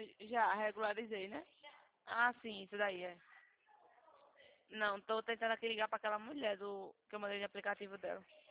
Já, regularizei, né? Ah, sim, isso daí é. Não, tô tentando aqui ligar pra aquela mulher do que eu mandei de aplicativo dela.